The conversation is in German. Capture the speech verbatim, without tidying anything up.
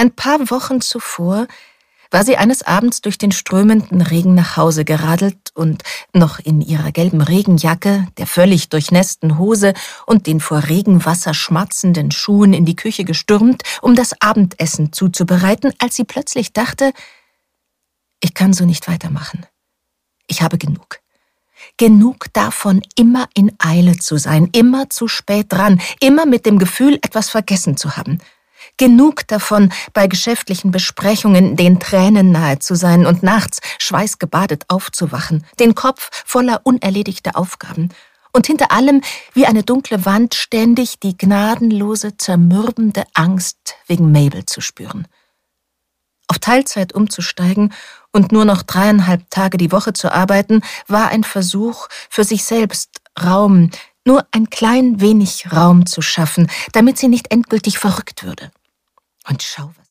Ein paar Wochen zuvor war sie eines Abends durch den strömenden Regen nach Hause geradelt und noch in ihrer gelben Regenjacke, der völlig durchnässten Hose und den vor Regenwasser schmatzenden Schuhen in die Küche gestürmt, um das Abendessen zuzubereiten, als sie plötzlich dachte, ich kann so nicht weitermachen. Ich habe genug. Genug davon, immer in Eile zu sein, immer zu spät dran, immer mit dem Gefühl, etwas vergessen zu haben. Genug davon, bei geschäftlichen Besprechungen den Tränen nahe zu sein und nachts schweißgebadet aufzuwachen, den Kopf voller unerledigter Aufgaben und hinter allem wie eine dunkle Wand ständig die gnadenlose, zermürbende Angst wegen Mabel zu spüren. Auf Teilzeit umzusteigen und nur noch dreieinhalb Tage die Woche zu arbeiten, war ein Versuch, für sich selbst Raum, nur ein klein wenig Raum zu schaffen, damit sie nicht endgültig verrückt würde. Und schau, was